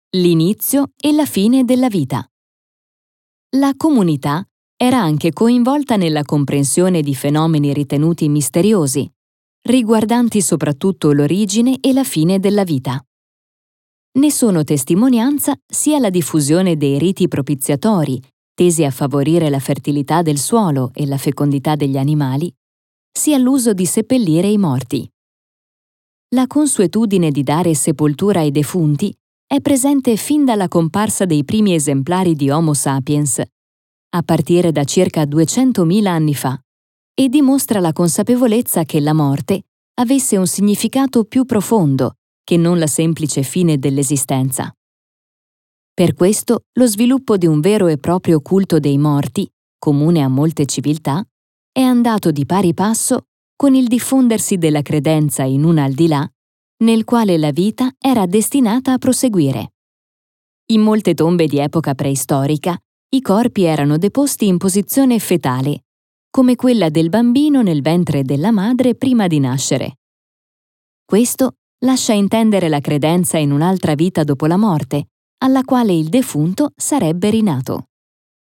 L'inizio e la fine della vita. La comunità era anche coinvolta nella comprensione di fenomeni ritenuti misteriosi, riguardanti soprattutto l'origine e la fine della vita. Ne sono testimonianza sia la diffusione dei riti propiziatori, tesi a favorire la fertilità del suolo e la fecondità degli animali, sia l'uso di seppellire i morti. La consuetudine di dare sepoltura ai defunti è presente fin dalla comparsa dei primi esemplari di Homo sapiens, a partire da circa 200.000 anni fa, e dimostra la consapevolezza che la morte avesse un significato più profondo che non la semplice fine dell'esistenza. Per questo, lo sviluppo di un vero e proprio culto dei morti, comune a molte civiltà, è andato di pari passo con il diffondersi della credenza in un al di là, nel quale la vita era destinata a proseguire. In molte tombe di epoca preistorica, i corpi erano deposti in posizione fetale, come quella del bambino nel ventre della madre prima di nascere. Questo lascia intendere la credenza in un'altra vita dopo la morte, alla quale il defunto sarebbe rinato.